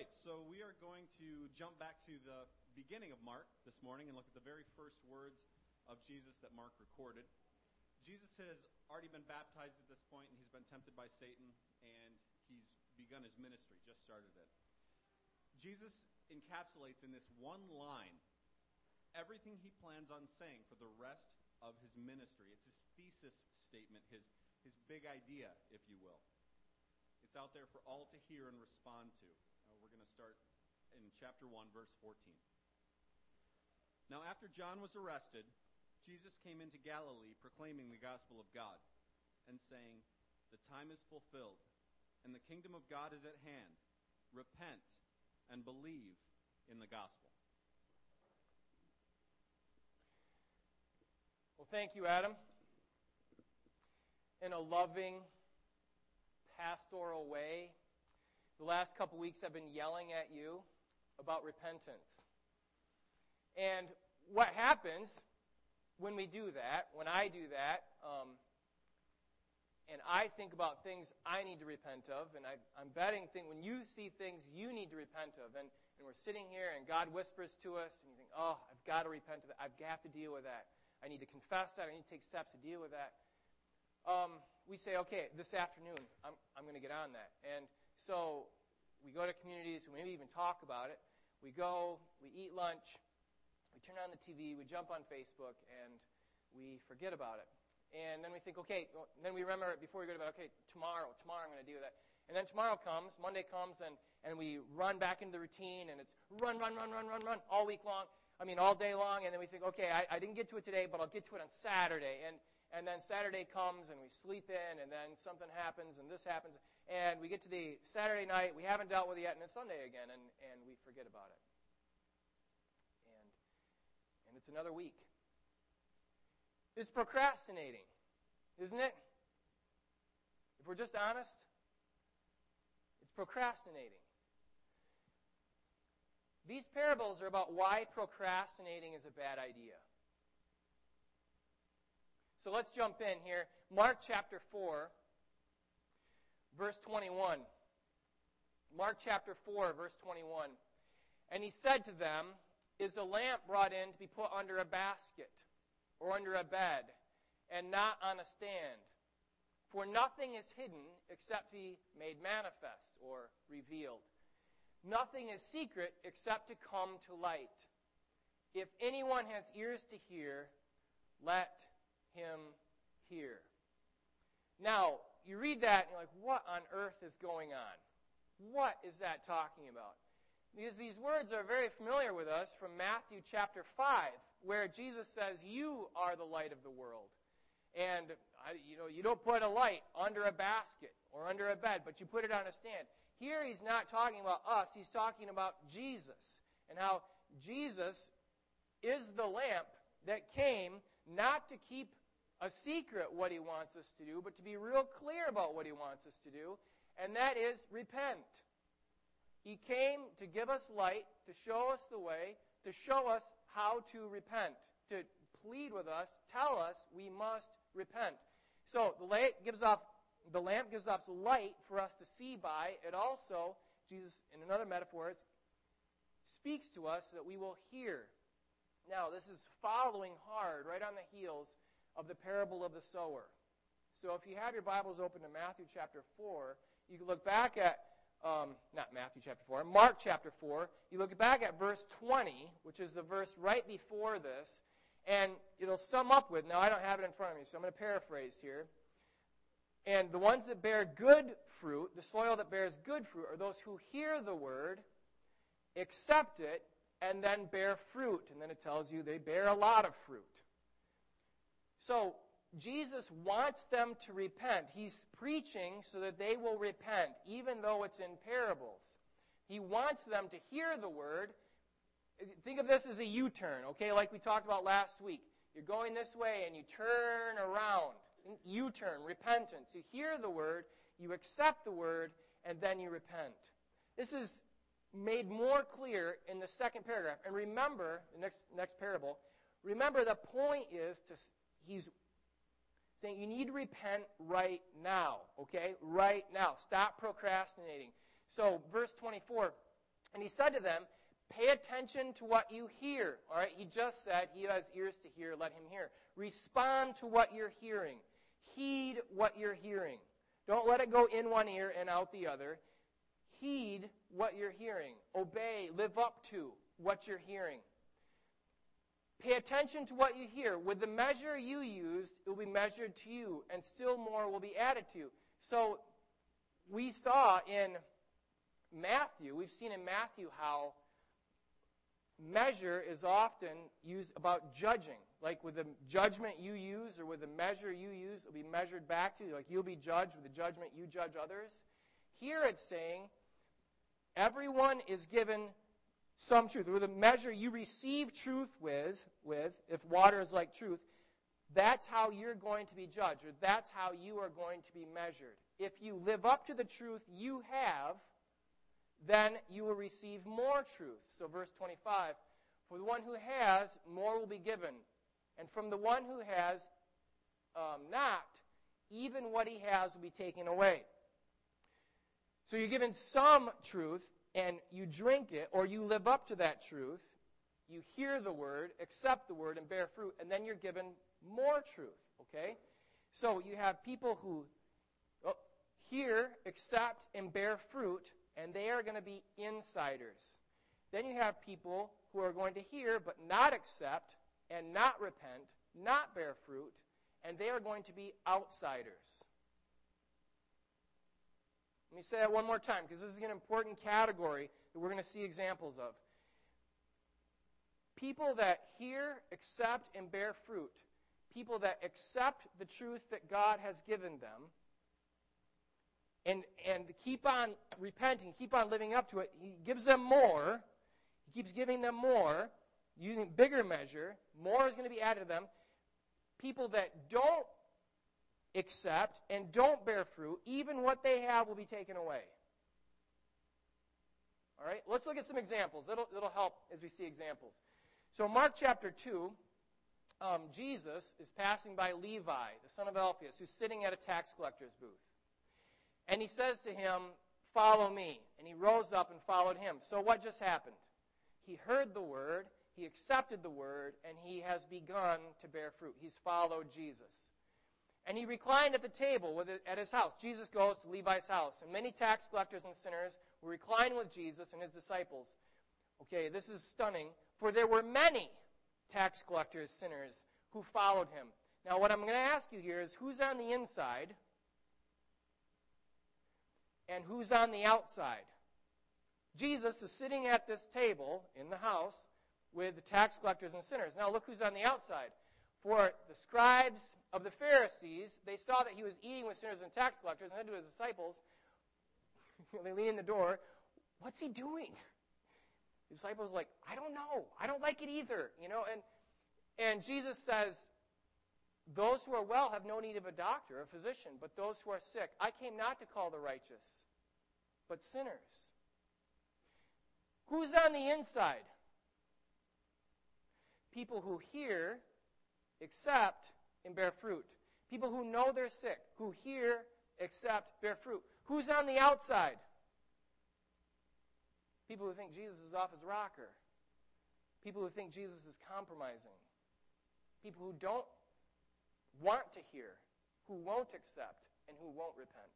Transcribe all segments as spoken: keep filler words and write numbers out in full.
right, so we are going to jump back to the beginning of Mark this morning and look at the very first words of Jesus that Mark recorded. Jesus has already been baptized at this point, and he's been tempted by Satan, and he's begun his ministry, just started it. Jesus encapsulates in this one line everything he plans on saying for the rest of his ministry. It's his thesis statement, his, his big idea, if you will. It's out there for all to hear and respond to. Uh, we're going to start in chapter one, verse fourteen. Now, after John was arrested, Jesus came into Galilee proclaiming the gospel of God and saying, "The time is fulfilled, and the kingdom of God is at hand. Repent and believe in the gospel." Well, thank you, Adam. In a loving, pastoral way, the last couple weeks I've been yelling at you about repentance. And what happens when we do that, when I do that, um, and I think about things I need to repent of, and I, I'm betting think, when you see things you need to repent of, and, and we're sitting here and God whispers to us, and you think, oh, I've got to repent of that. I have to deal with that. I need to confess that. I need to take steps to deal with that. Um, we say, okay, this afternoon, I'm, I'm going to get on that. And so we go to communities, we maybe even talk about it. We go, we eat lunch, we turn on the T V, we jump on Facebook, and we forget about it. And then we think, okay, well, then we remember it before we go to bed, okay, tomorrow, tomorrow I'm going to do that. And then tomorrow comes, Monday comes, and, and we run back into the routine, and it's run, run, run, run, run, run, all week long. I mean, all day long, and then we think, okay, I, I didn't get to it today, but I'll get to it on Saturday. And, and then Saturday comes, and we sleep in, and then something happens, and this happens. And we get to the Saturday night, we haven't dealt with it yet, and it's Sunday again, and, and we forget about it. And, and it's another week. It's procrastinating, isn't it? If we're just honest, it's procrastinating. These parables are about why procrastinating is a bad idea. So let's jump in here. Mark chapter four, verse twenty-one. Mark chapter four, verse twenty-one. And he said to them, "Is a lamp brought in to be put under a basket or under a bed, and not on a stand? For nothing is hidden except to be made manifest," or revealed. "Nothing is secret except to come to light. If anyone has ears to hear, let him hear." Now, you read that and you're like, what on earth is going on? What is that talking about? Because these words are very familiar with us from Matthew chapter five, where Jesus says, "You are the light of the world." And you know, you don't put a light under a basket or under a bed, but you put it on a stand. Here he's not talking about us, he's talking about Jesus, and how Jesus is the lamp that came not to keep a secret what he wants us to do, but to be real clear about what he wants us to do, and that is repent. He came to give us light, to show us the way, to show us how to repent, to plead with us, tell us we must repent. So the light gives off The lamp gives off light for us to see by. It also, Jesus, in another metaphor, speaks to us so that we will hear. Now, this is following hard, right on the heels of the parable of the sower. So if you have your Bibles open to Matthew chapter four, you can look back at, um, not Matthew chapter four, Mark chapter four. You look back at verse twenty, which is the verse right before this, and it'll sum up with, now I don't have it in front of me, so I'm going to paraphrase here. "And the ones that bear good fruit, the soil that bears good fruit, are those who hear the word, accept it, and then bear fruit." And then it tells you they bear a lot of fruit. So Jesus wants them to repent. He's preaching so that they will repent, even though it's in parables. He wants them to hear the word. Think of this as a U-turn, okay, like we talked about last week. You're going this way and you turn around. U-turn, repentance. You hear the word, you accept the word, and then you repent. This is made more clear in the second paragraph. And remember, the next next parable, remember the point is, to he's saying you need to repent right now, okay? Right now. Stop procrastinating. So verse twenty-four, And he said to them, pay attention to what you hear. All right, he just said, he who has ears to hear, let him hear. Respond to what you're hearing. Heed what you're hearing. Don't let it go in one ear and out the other. Heed what you're hearing. Obey, live up to what you're hearing. Pay attention to what you hear. With the measure you used, it will be measured to you, and still more will be added to you. So we saw in Matthew, we've seen in Matthew how measure is often used about judging. Like with the judgment you use or with the measure you use, it will be measured back to you. Like you'll be judged with the judgment you judge others. Here it's saying everyone is given some truth. With the measure you receive truth with, with, if water is like truth, that's how you're going to be judged, or that's how you are going to be measured. If you live up to the truth you have, then you will receive more truth. So verse twenty-five, for the one who has, more will be given. And from the one who has um, not, even what he has will be taken away. So you're given some truth, and you drink it, or you live up to that truth. You hear the word, accept the word, and bear fruit, and then you're given more truth. Okay? So you have people who oh, hear, accept, and bear fruit, and they are going to be insiders. Then you have people who are going to hear but not accept and not repent, not bear fruit, and they are going to be outsiders. Let me say that one more time because this is an important category that we're going to see examples of. People that hear, accept, and bear fruit. People that accept the truth that God has given them and, and keep on repenting, keep on living up to it. He gives them more. He keeps giving them more, using bigger measure. More is going to be added to them. People that don't accept and don't bear fruit, even what they have will be taken away. All right, let's look at some examples. It'll, it'll help as we see examples. So Mark chapter two, um, Jesus is passing by Levi, the son of Alphaeus, who's sitting at a tax collector's booth. And he says to him, follow me. And he rose up and followed him. So what just happened? He heard the word, he accepted the word, and he has begun to bear fruit. He's followed Jesus. And he reclined at the table with it, at his house. Jesus goes to Levi's house. And many tax collectors and sinners were reclining with Jesus and his disciples. Okay, this is stunning. For there were many tax collectors, sinners, who followed him. Now what I'm going to ask you here is who's on the inside and who's on the outside? Jesus is sitting at this table in the house with the tax collectors and sinners. Now look who's on the outside. For the scribes of the Pharisees, they saw that he was eating with sinners and tax collectors, and said to his disciples, they lean in the door, what's he doing? The disciples are like, I don't know. I don't like it either. You know, and and Jesus says, those who are well have no need of a doctor, a physician, but those who are sick. I came not to call the righteous, but sinners. Who's on the inside? People who hear, accept, and bear fruit. People who know they're sick, who hear, accept, bear fruit. Who's on the outside? People who think Jesus is off his rocker. People who think Jesus is compromising. People who don't want to hear, who won't accept, and who won't repent.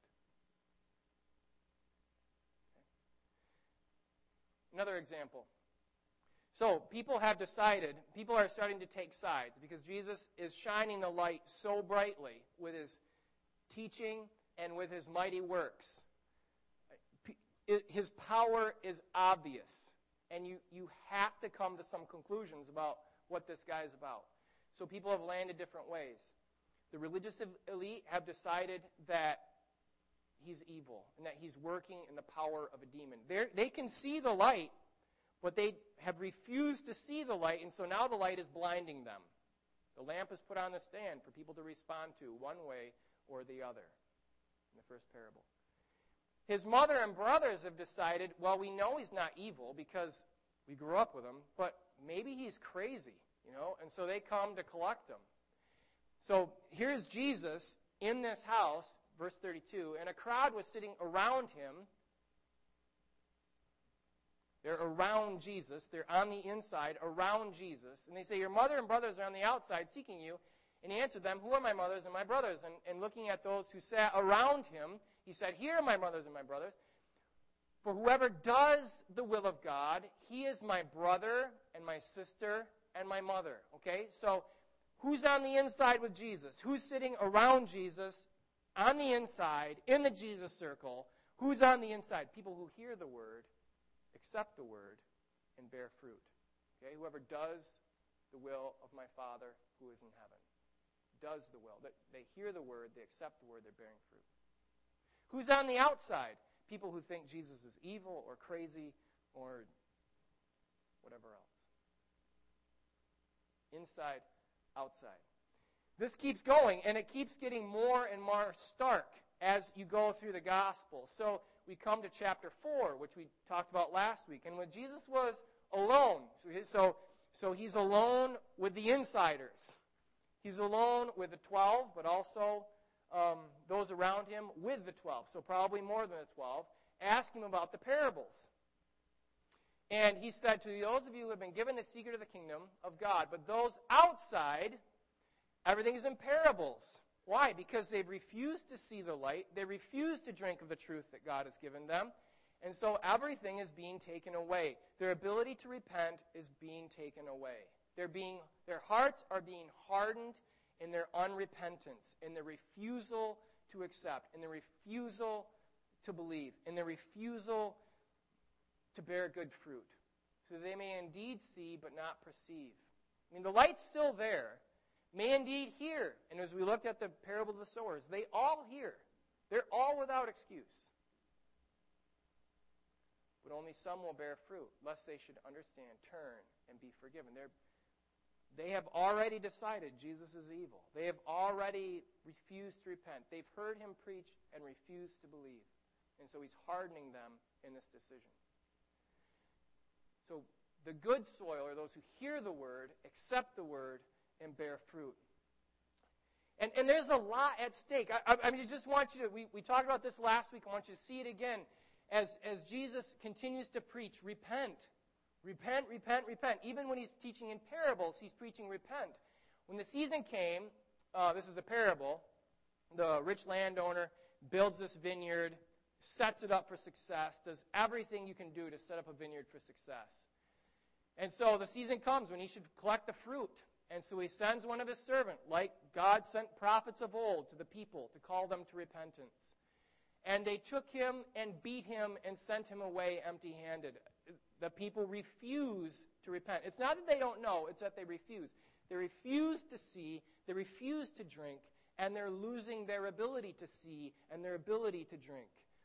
Okay. Another example. So people have decided, people are starting to take sides because Jesus is shining the light so brightly with his teaching and with his mighty works. His power is obvious, and you, you have to come to some conclusions about what this guy is about. So people have landed different ways. The religious elite have decided that he's evil and that he's working in the power of a demon. They're, they can see the light, but they have refused to see the light, and so now the light is blinding them. The lamp is put on the stand for people to respond to one way or the other in the first parable. His mother and brothers have decided, well, we know he's not evil because we grew up with him, but maybe he's crazy, you know, and so they come to collect him. So here's Jesus in this house, verse thirty-two, and a crowd was sitting around him They're around Jesus. They're on the inside, around Jesus. And they say, your mother and brothers are on the outside seeking you. And he answered them, who are my mothers and my brothers? And, and looking at those who sat around him, he said, here are my mothers and my brothers. For whoever does the will of God, he is my brother and my sister and my mother. Okay? So who's on the inside with Jesus? Who's sitting around Jesus on the inside, in the Jesus circle? Who's on the inside? People who hear the word, accept the word, and bear fruit. Okay? Whoever does the will of my Father who is in heaven. Does the will. They hear the word, they accept the word, they're bearing fruit. Who's on the outside? People who think Jesus is evil or crazy or whatever else. Inside, outside. This keeps going, and it keeps getting more and more stark as you go through the gospel. So we come to chapter four, which we talked about last week. And when Jesus was alone, so, his, so, so he's alone with the insiders. He's alone with the twelve, but also um, those around him with the twelve. So probably more than the twelve. Ask him about the parables. And he said to those of you who have been given the secret of the kingdom of God, but those outside, everything is in parables. Why? Because they've refused to see the light. They refuse to drink of the truth that God has given them. And so everything is being taken away. Their ability to repent is being taken away. They're being, their hearts are being hardened in their unrepentance, in their refusal to accept, in their refusal to believe, in their refusal to bear good fruit, so they may indeed see but not perceive. I mean, the light's still there, may indeed hear. And as we looked at the parable of the sowers, they all hear. They're all without excuse. But only some will bear fruit, lest they should understand, turn, and be forgiven. They're They have already decided Jesus is evil. They have already refused to repent. They've heard him preach and refused to believe. And so he's hardening them in this decision. So the good soil are those who hear the word, accept the word, and bear fruit. And, and there's a lot at stake. I, I, I mean, I just want you to, we, we talked about this last week. I want you to see it again as, as Jesus continues to preach, repent. Repent, repent, repent. Even when he's teaching in parables, he's preaching repent. When the season came, uh, this is a parable, the rich landowner builds this vineyard, sets it up for success, does everything you can do to set up a vineyard for success. And so the season comes when he should collect the fruit. And so he sends one of his servants, like God sent prophets of old to the people to call them to repentance. And they took him and beat him and sent him away empty-handed. The people refuse to repent. It's not that they don't know, it's that they refuse. They refuse to see, they refuse to drink, and they're losing their ability to see and their ability to drink.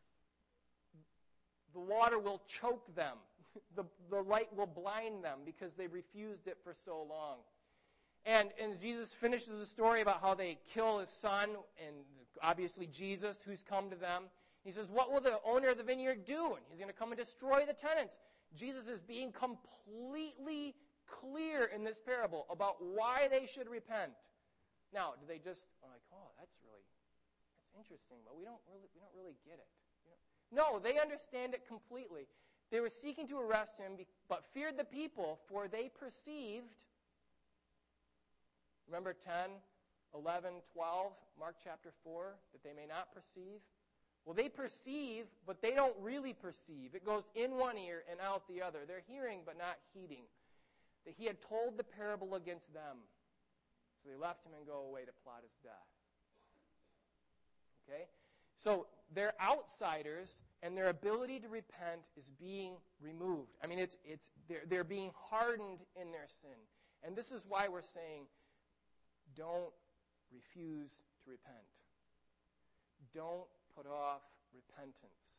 The water will choke them. The, the light will blind them because they refused it for so long. And, and Jesus finishes the story about how they kill his son, and obviously Jesus, who's come to them. He says, what will the owner of the vineyard do? And he's going to come and destroy the tenants. Jesus is being completely clear in this parable about why they should repent. Now, do they just are like, oh, that's really, that's interesting, but we don't really, we don't really get it. You know? No, they understand it completely. They were seeking to arrest him, but feared the people, for they perceived. Remember ten, eleven, twelve, Mark chapter four, that they may not perceive. Well, they perceive, but they don't really perceive. It goes in one ear and out the other. They're hearing but not heeding. That he had told the parable against them. So they left him and go away to plot his death. Okay? So they're outsiders, and their ability to repent is being removed. I mean, it's it's they're, they're being hardened in their sin. And this is why we're saying, don't refuse to repent. Don't put off repentance.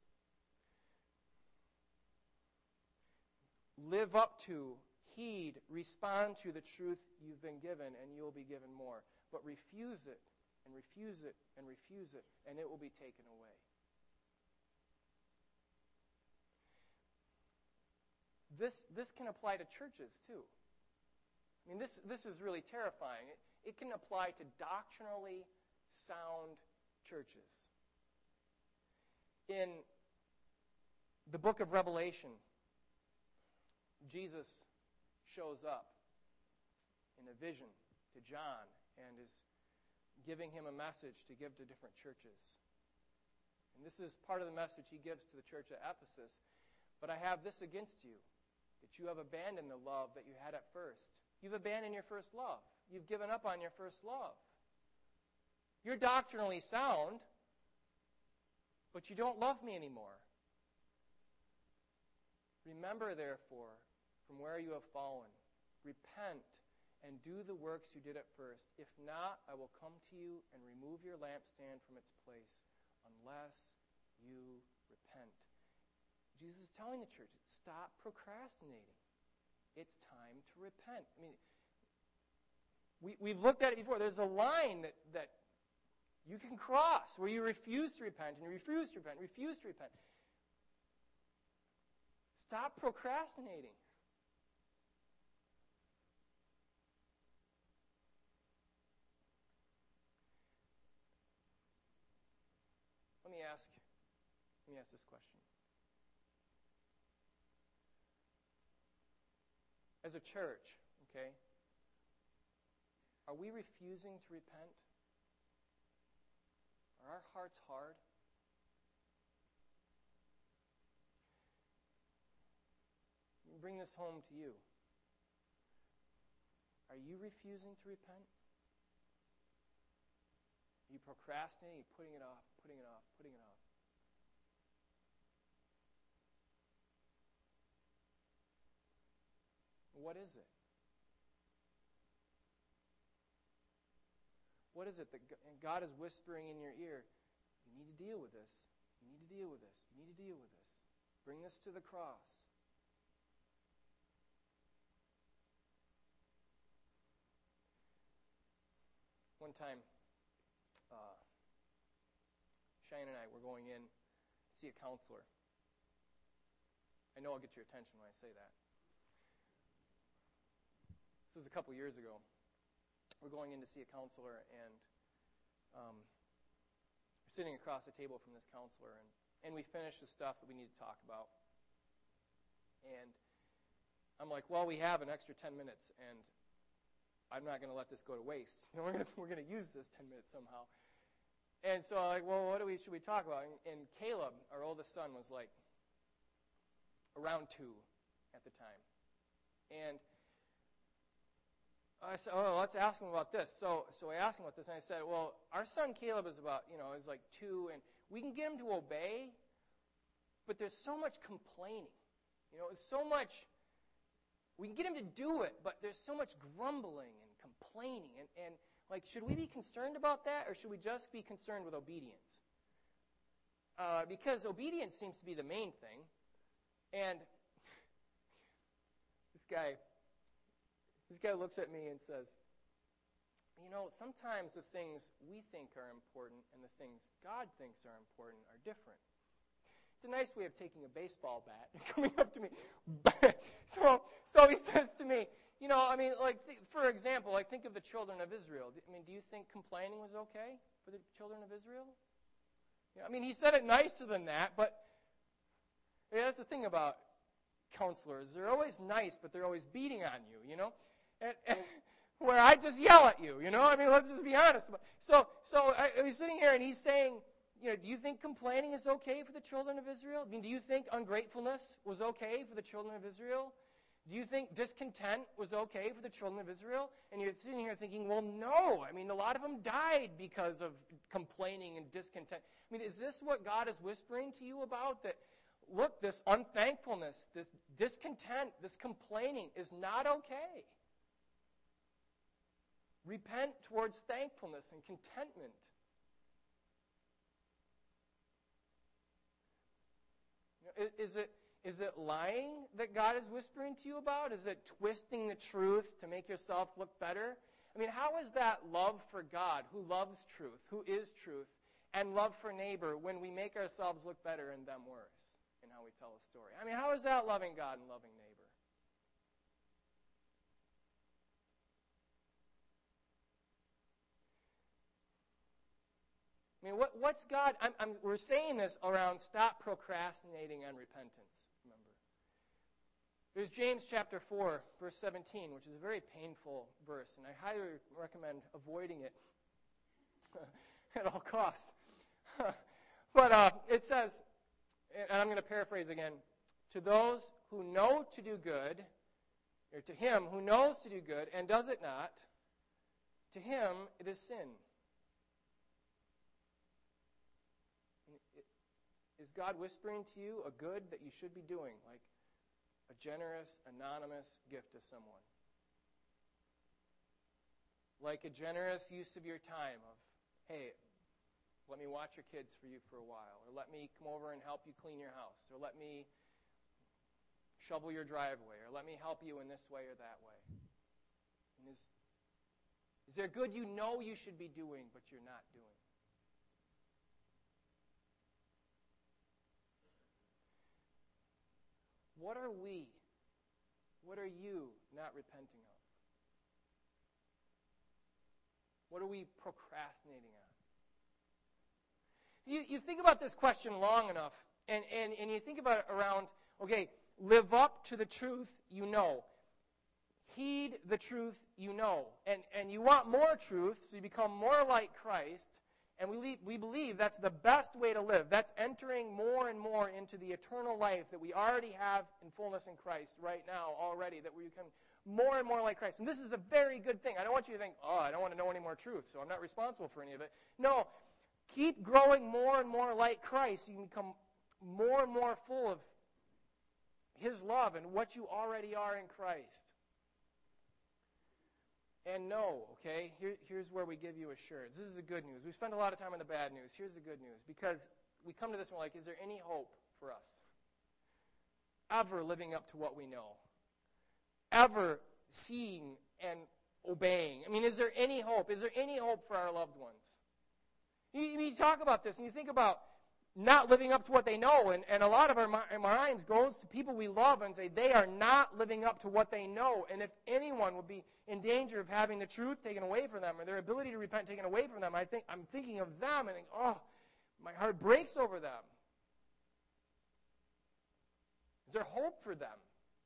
Live up to, heed, respond to the truth you've been given, and you'll be given more. But refuse it, and refuse it, and refuse it, and it will be taken away. This, this can apply to churches, too. I mean, this, this is really terrifying. It, it can apply to doctrinally sound churches. In the book of Revelation, Jesus shows up in a vision to John and is giving him a message to give to different churches. And this is part of the message he gives to the church at Ephesus. But I have this against you, that you have abandoned the love that you had at first. You've abandoned your first love. You've given up on your first love. You're doctrinally sound, but you don't love me anymore. Remember, therefore, from where you have fallen, repent and do the works you did at first. If not, I will come to you and remove your lampstand from its place unless you repent. Jesus is telling the church, stop procrastinating. It's time to repent. I mean, we, we've looked at it before. There's a line that, that you can cross where you refuse to repent and you refuse to repent, refuse to repent. Stop procrastinating. Let me ask, let me ask this question. As a church, okay, are we refusing to repent? Are our hearts hard? Let me bring this home to you. Are you refusing to repent? Are you procrastinating? Are you putting it off, putting it off, putting it off? What is it? What is it that God is whispering in your ear? You need to deal with this. You need to deal with this. You need to deal with this. Bring this to the cross. One time, uh, Cheyenne and I were going in to see a counselor. I know I'll get your attention when I say that. This was a couple years ago. We're going in to see a counselor, and um, we're sitting across the table from this counselor, and, and we finished the stuff that we need to talk about. And I'm like, well, we have an extra ten minutes, and I'm not going to let this go to waste. You know, we're going we're going to use this ten minutes somehow. And so I'm like, well, what do we should we talk about? And, and Caleb, our oldest son, was like around two at the time, and I said, oh, let's ask him about this. So so I asked him about this, and I said, well, our son Caleb is about, you know, is like two, and we can get him to obey, but there's so much complaining. You know, it's so much, we can get him to do it, but there's so much grumbling and complaining. And, and like, should we be concerned about that, or should we just be concerned with obedience? Uh, because obedience seems to be the main thing. And this guy... This guy looks at me and says, you know, sometimes the things we think are important and the things God thinks are important are different. It's a nice way of taking a baseball bat and coming up to me. so, so he says to me, you know, I mean, like, th- for example, like, think of the children of Israel. I mean, do you think complaining was okay for the children of Israel? You know, I mean, he said it nicer than that, but yeah, that's the thing about counselors. They're always nice, but they're always beating on you, you know? And, and where I just yell at you, you know? I mean, let's just be honest. So, so I, I was sitting here, and he's saying, you know, do you think complaining is okay for the children of Israel? I mean, do you think ungratefulness was okay for the children of Israel? Do you think discontent was okay for the children of Israel? And you're sitting here thinking, well, no. I mean, a lot of them died because of complaining and discontent. I mean, is this what God is whispering to you about? That, look, this unthankfulness, this discontent, this complaining is not okay. Repent towards thankfulness and contentment. Is it, is it lying that God is whispering to you about? Is it twisting the truth to make yourself look better? I mean, how is that love for God, who loves truth, who is truth, and love for neighbor when we make ourselves look better and them worse in how we tell a story? I mean, how is that loving God and loving neighbor? I mean, what, what's God? I'm, I'm, we're saying this around stop procrastinating on repentance, remember. There's James chapter four, verse seventeen, which is a very painful verse, and I highly recommend avoiding it at all costs. But uh, it says, and I'm going to paraphrase again, to those who know to do good, or to him who knows to do good and does it not, to him it is sin. Is God whispering to you a good that you should be doing, like a generous, anonymous gift to someone? Like a generous use of your time of, hey, let me watch your kids for you for a while, or let me come over and help you clean your house, or let me shovel your driveway, or let me help you in this way or that way. And is, is there good you know you should be doing, but you're not doing? What are we, what are you not repenting of? What are we procrastinating on? You, you think about this question long enough, and, and, and you think about it around, okay, live up to the truth you know. Heed the truth you know. And, and you want more truth, so you become more like Christ. And we, leave, we believe that's the best way to live. That's entering more and more into the eternal life that we already have in fullness in Christ right now already, that we become more and more like Christ. And this is a very good thing. I don't want you to think, oh, I don't want to know any more truth, so I'm not responsible for any of it. No, keep growing more and more like Christ. You can become more and more full of his love and what you already are in Christ. And no, okay, Here, here's where we give you assurance. This is the good news. We spend a lot of time on the bad news. Here's the good news. Because we come to this and we're like, is there any hope for us? Ever living up to what we know? Ever seeing and obeying? I mean, is there any hope? Is there any hope for our loved ones? You, you talk about this and you think about not living up to what they know, and, and a lot of our, our minds goes to people we love and say they are not living up to what they know, and if anyone would be in danger of having the truth taken away from them or their ability to repent taken away from them, I think I'm thinking of them and think, oh, my heart breaks over them. Is there hope for them?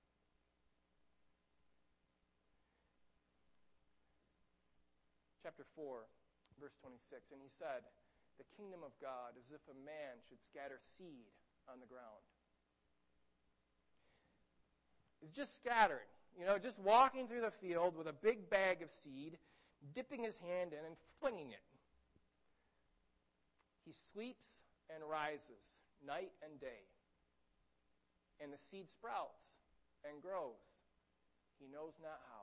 Chapter four, verse twenty-six, and he said, the kingdom of God is if a man should scatter seed on the ground. It's just scattering. You know, just walking through the field with a big bag of seed, dipping his hand in and flinging it. He sleeps and rises night and day. And the seed sprouts and grows. He knows not how.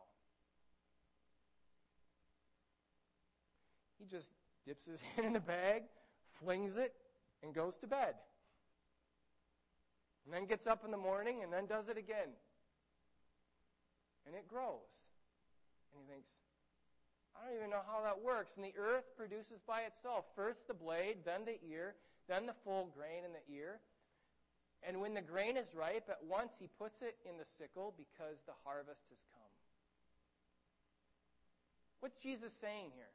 He just dips his hand in the bag, flings it, and goes to bed. And then gets up in the morning and then does it again. And it grows. And he thinks, I don't even know how that works. And the earth produces by itself first the blade, then the ear, then the full grain in the ear. And when the grain is ripe, at once he puts it in the sickle because the harvest has come. What's Jesus saying here?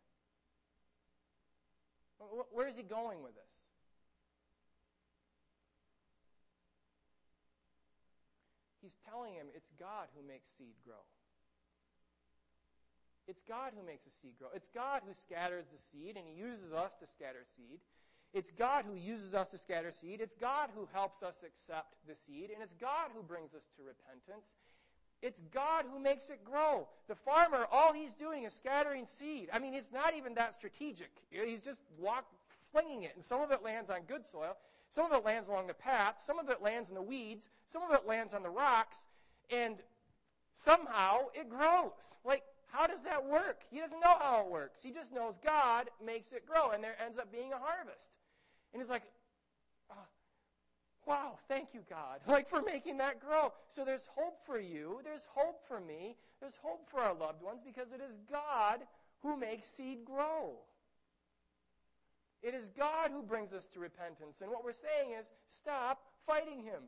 Where is he going with this? He's telling him it's God who makes seed grow. It's God who makes the seed grow. It's God who scatters the seed, and he uses us to scatter seed. It's God who uses us to scatter seed. It's God who helps us accept the seed, and it's God who brings us to repentance. It's God who makes it grow. The farmer, all he's doing is scattering seed. I mean, it's not even that strategic. He's just walk, flinging it, and some of it lands on good soil. Some of it lands along the path. Some of it lands in the weeds. Some of it lands on the rocks. And somehow it grows. Like, how does that work? He doesn't know how it works. He just knows God makes it grow, and there ends up being a harvest. And he's like, oh, wow, thank you, God, like for making that grow. So there's hope for you. There's hope for me. There's hope for our loved ones because it is God who makes seed grow. It is God who brings us to repentance. And what we're saying is, stop fighting him.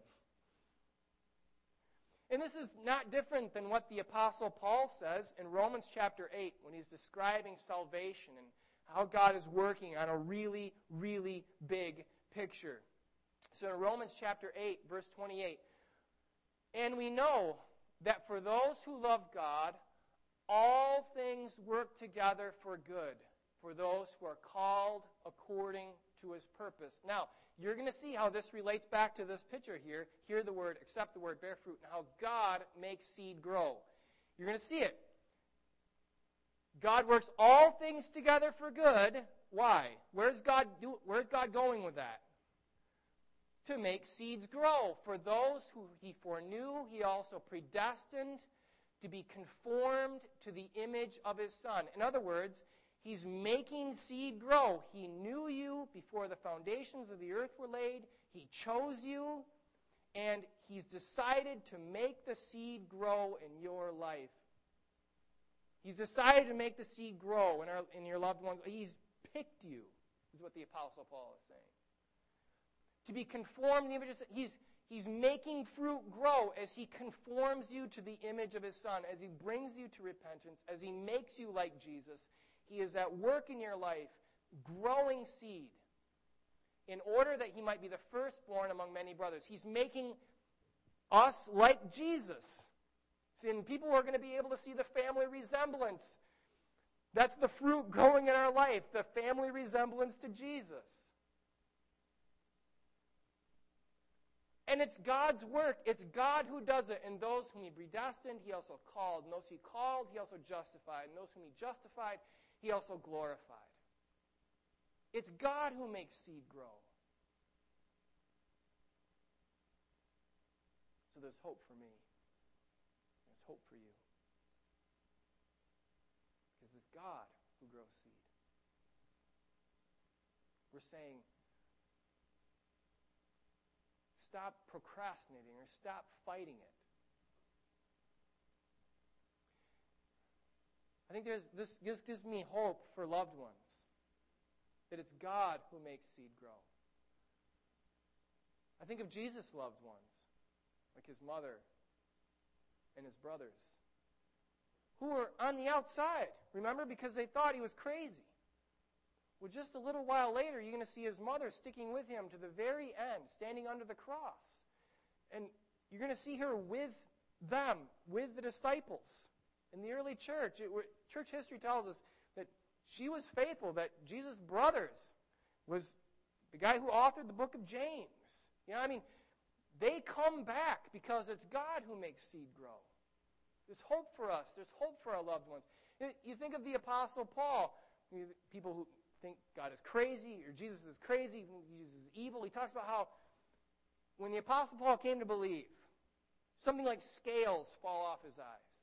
And this is not different than what the Apostle Paul says in Romans chapter eight when he's describing salvation and how God is working on a really, really big picture. So in Romans chapter eight, verse twenty-eight, and we know that for those who love God, all things work together for good, for those who are called according to his purpose. Now, you're going to see how this relates back to this picture here. Hear the word, accept the word, bear fruit, and how God makes seed grow. You're going to see it. God works all things together for good. Why? Where's God do, where's God going with that? To make seeds grow. For those who he foreknew, he also predestined to be conformed to the image of his Son. In other words, he's making seed grow. He knew you before the foundations of the earth were laid. He chose you, and he's decided to make the seed grow in your life. He's decided to make the seed grow in, our, in your loved ones. He's picked you, is what the Apostle Paul is saying. To be conformed to the image of his Son. He's, he's making fruit grow as he conforms you to the image of his Son, as he brings you to repentance, as he makes you like Jesus. He is at work in your life, growing seed, in order that he might be the firstborn among many brothers. He's making us like Jesus. See, and people are going to be able to see the family resemblance. That's the fruit growing in our life, the family resemblance to Jesus. And it's God's work. It's God who does it. And those whom he predestined, he also called. And those he called, he also justified. And those whom he justified, he also glorified. It's God who makes seed grow. So there's hope for me. There's hope for you. Because it's God who grows seed. We're saying, stop procrastinating or stop fighting it. I think there's, this, this gives me hope for loved ones, that it's God who makes seed grow. I think of Jesus' loved ones, like his mother and his brothers, who were on the outside, remember, because they thought he was crazy. Well, just a little while later, you're going to see his mother sticking with him to the very end, standing under the cross. And you're going to see her with them, with the disciples in the early church. It, church history tells us that she was faithful, that Jesus' brothers was the guy who authored the book of James. You know, I mean, they come back because it's God who makes seed grow. There's hope for us. There's hope for our loved ones. You think of the Apostle Paul, people who think God is crazy, or Jesus is crazy, Jesus is evil. He talks about how when the Apostle Paul came to believe, something like scales fall off his eyes.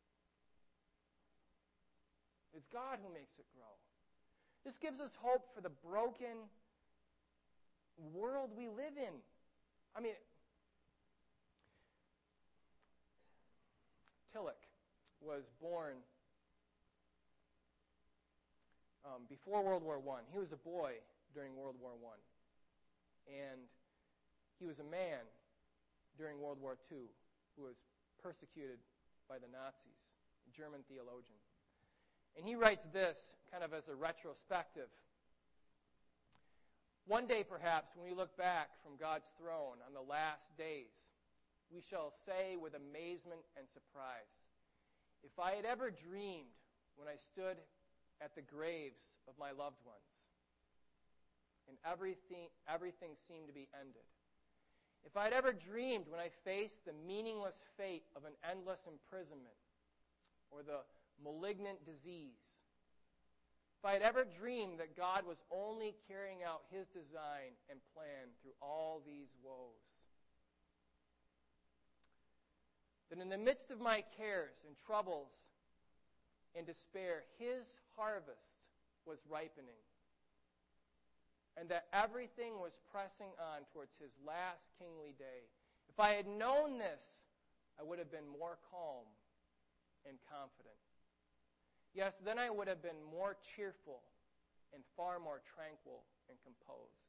It's God who makes it grow. This gives us hope for the broken world we live in. I mean, Tillich was born Um, before World War One. He was a boy during World War One. And he was a man during World War Two who was persecuted by the Nazis, a German theologian. And he writes this kind of as a retrospective. One day, perhaps, when we look back from God's throne on the last days, we shall say with amazement and surprise, if I had ever dreamed when I stood at the graves of my loved ones, and everything, everything seemed to be ended. If I had ever dreamed when I faced the meaningless fate of an endless imprisonment or the malignant disease, if I had ever dreamed that God was only carrying out his design and plan through all these woes, that in the midst of my cares and troubles and despair, his harvest was ripening, and that everything was pressing on towards his last kingly day. If I had known this, I would have been more calm and confident. Yes, then I would have been more cheerful and far more tranquil and composed.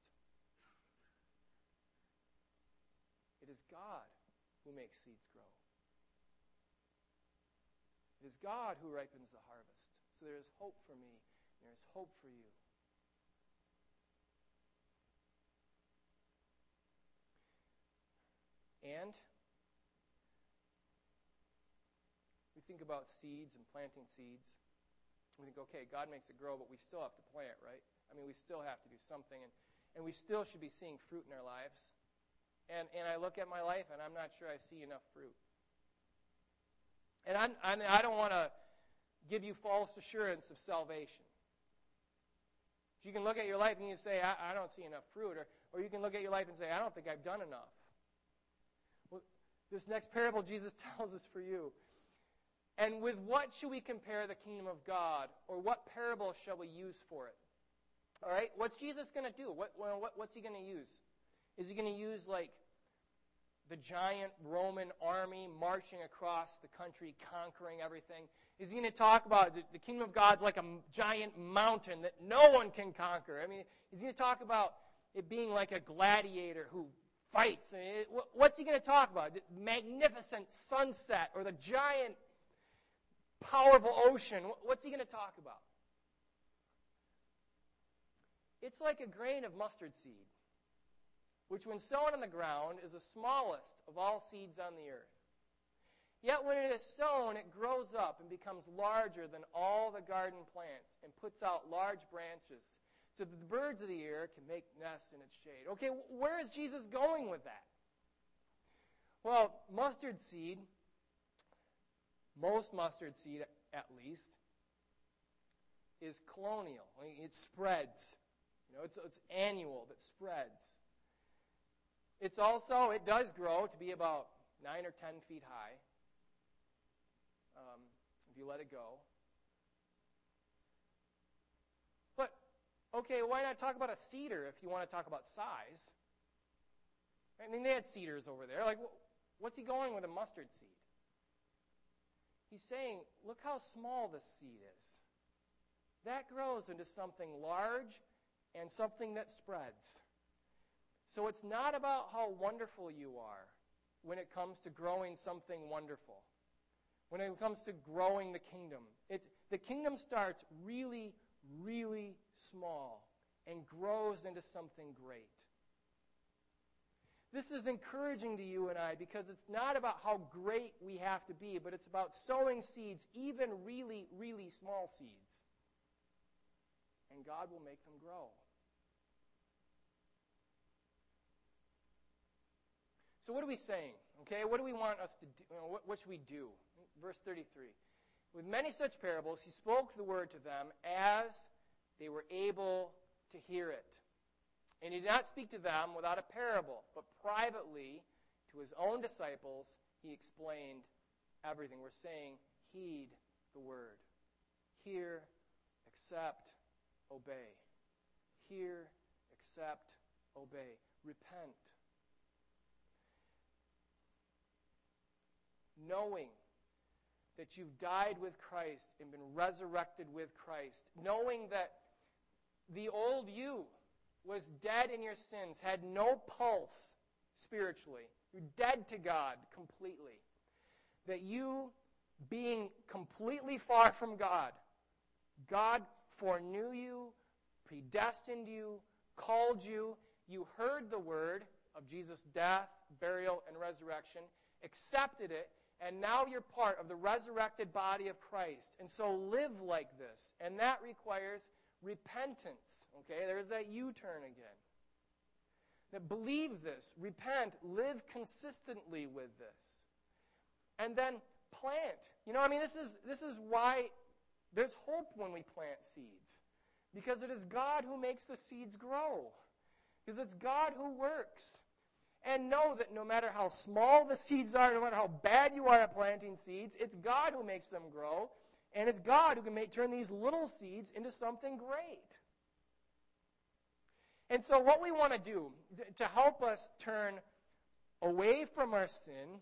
It is God who makes seeds grow. It is God who ripens the harvest. So there is hope for me, and there is hope for you. And think about seeds and planting seeds, we think, okay, God makes it grow, but we still have to plant, right? I mean, we still have to do something, and, and we still should be seeing fruit in our lives. And and I look at my life, and I'm not sure I see enough fruit. And I'm, I'm, I don't want to give you false assurance of salvation. You can look at your life and you say, I, I don't see enough fruit. Or, or you can look at your life and say, I don't think I've done enough. Well, this next parable Jesus tells us for you. And with what should we compare the kingdom of God? Or what parable shall we use for it? All right, what's Jesus going to do? What, well, what, what's he going to use? Is he going to use like the giant Roman army marching across the country, conquering everything? Is he going to talk about the, the kingdom of God's like a giant mountain that no one can conquer? I mean, is he going to talk about it being like a gladiator who fights? I mean, it, what's he going to talk about? The magnificent sunset or the giant, powerful ocean? What's he going to talk about? It's like a grain of mustard seed, which when sown on the ground is the smallest of all seeds on the earth. Yet when it is sown, it grows up and becomes larger than all the garden plants and puts out large branches so that the birds of the air can make nests in its shade. Okay, where is Jesus going with that? Well, mustard seed, most mustard seed at least, is colonial. I mean, it spreads. You know, it's, it's annual that spreads. It's also, it does grow to be about nine or ten feet high, um, if you let it go. But, okay, why not talk about a cedar if you want to talk about size? I mean, they had cedars over there. Like, what's he going with a mustard seed? He's saying, look how small this seed is. That grows into something large and something that spreads. So it's not about how wonderful you are when it comes to growing something wonderful. When it comes to growing the kingdom. It's, the kingdom starts really, really small and grows into something great. This is encouraging to you and I because it's not about how great we have to be, but it's about sowing seeds, even really, really small seeds. And God will make them grow. So what are we saying? Okay, what do we want us to do? You know, what, what should we do? Verse thirty-three. With many such parables, he spoke the word to them as they were able to hear it. And he did not speak to them without a parable, but privately to his own disciples he explained everything. We're saying, heed the word. Hear, accept, obey. Hear, accept, obey. Repent. Knowing that you've died with Christ and been resurrected with Christ. Knowing that the old you was dead in your sins, had no pulse spiritually. You're dead to God completely. That you, being completely far from God, God foreknew you, predestined you, called you. You heard the word of Jesus' death, burial, and resurrection, accepted it, and now you're part of the resurrected body of Christ. And so live like this. And that requires repentance. Okay, there's that U-turn again. Now believe this, repent, live consistently with this. And then plant. You know, I mean, this is this is why there's hope when we plant seeds. Because it is God who makes the seeds grow. Because it's God who works. And know that no matter how small the seeds are, no matter how bad you are at planting seeds, it's God who makes them grow. And it's God who can make, turn these little seeds into something great. And so what we want to do to help us turn away from our sin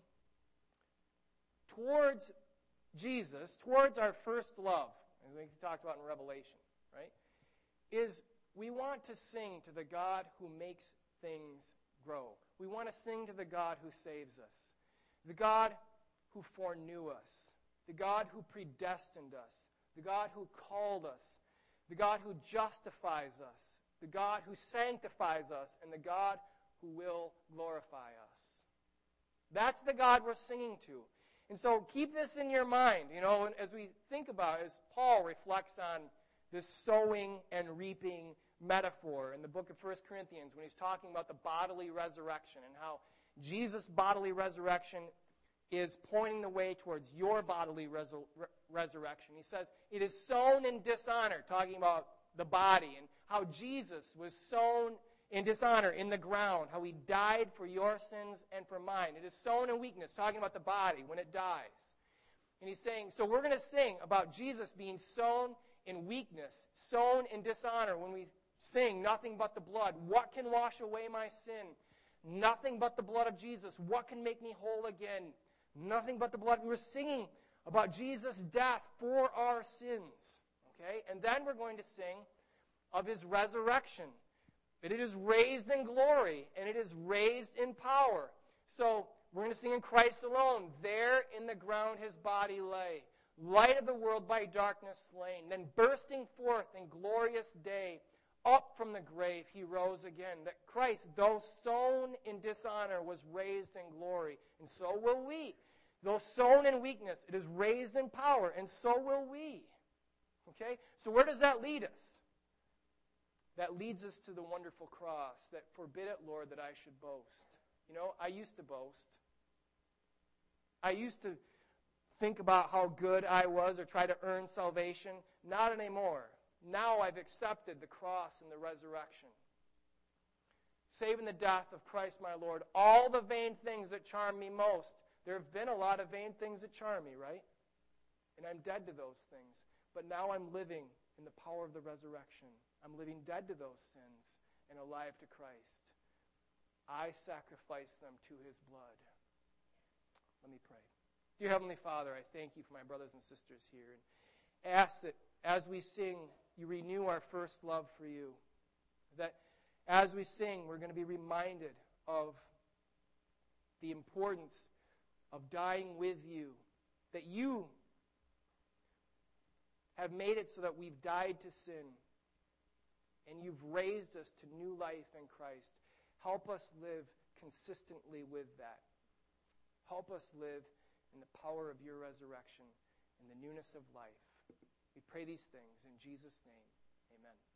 towards Jesus, towards our first love, as we talked about in Revelation, right, is we want to sing to the God who makes things grow. We want to sing to the God who saves us, the God who foreknew us, the God who predestined us, the God who called us, the God who justifies us, the God who sanctifies us, and the God who will glorify us. That's the God we're singing to. And so keep this in your mind, you know, as we think about, as Paul reflects on this sowing and reaping metaphor in the book of First Corinthians when he's talking about the bodily resurrection and how Jesus' bodily resurrection is pointing the way towards your bodily resur- resurrection. He says, it is sown in dishonor, talking about the body, and how Jesus was sown in dishonor in the ground, how he died for your sins and for mine. It is sown in weakness, talking about the body when it dies. And he's saying, so we're going to sing about Jesus being sown in weakness, sown in dishonor when we sing nothing but the blood. What can wash away my sin? Nothing but the blood of Jesus. What can make me whole again? Nothing but the blood. We're singing about Jesus' death for our sins. Okay? And then we're going to sing of his resurrection. That it is raised in glory, and it is raised in power. So we're going to sing in Christ alone. There in the ground his body lay, light of the world by darkness slain. Then bursting forth in glorious day, up from the grave he rose again. That Christ, though sown in dishonor, was raised in glory. And so will we. Though sown in weakness, it is raised in power, and so will we. Okay? So where does that lead us? That leads us to the wonderful cross, that forbid it, Lord, that I should boast. You know, I used to boast. I used to think about how good I was or try to earn salvation. Not anymore. Now I've accepted the cross and the resurrection. Saving the death of Christ my Lord. All the vain things that charm me most. There have been a lot of vain things that charm me, right? And I'm dead to those things. But now I'm living in the power of the resurrection. I'm living dead to those sins and alive to Christ. I sacrifice them to his blood. Let me pray. Dear Heavenly Father, I thank you for my brothers and sisters here. And ask that as we sing, you renew our first love for you. That as we sing, we're going to be reminded of the importance of dying with you. That you have made it so that we've died to sin. And you've raised us to new life in Christ. Help us live consistently with that. Help us live in the power of your resurrection, in the newness of life. We pray these things in Jesus' name. Amen.